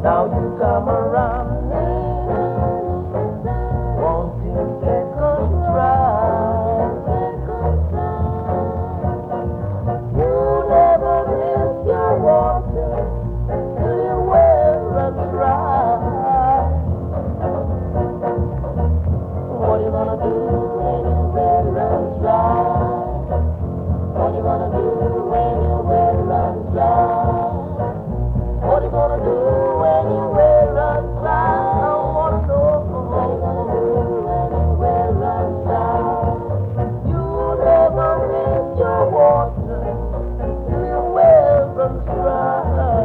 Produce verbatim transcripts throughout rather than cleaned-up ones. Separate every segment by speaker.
Speaker 1: Now you come around me, won't you take a try? You never miss your water till your well runs dry. What you gonna do when your well runs dry? What you gonna do when your well runs dry? What you gonna do when your well runs dry? I wanna know what you gonna do when your well runs dry. You never miss your water till your well runs dry.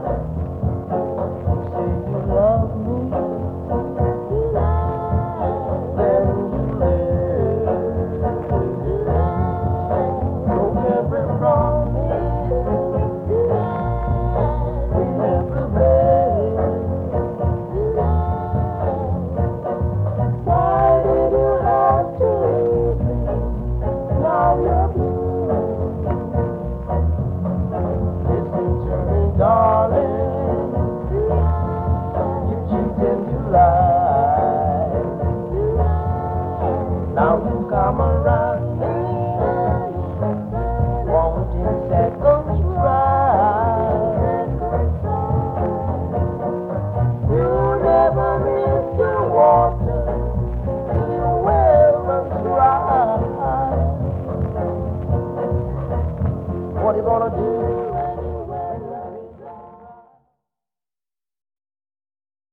Speaker 1: Say you love me, then you live. Don't ever promise we never beg. Why did you have to leave me? Now you're blue. Listen to me, darling. You cheat and you lie. Now you come around me, wanting second try. You never miss your water till your well runs dry. What you gonna do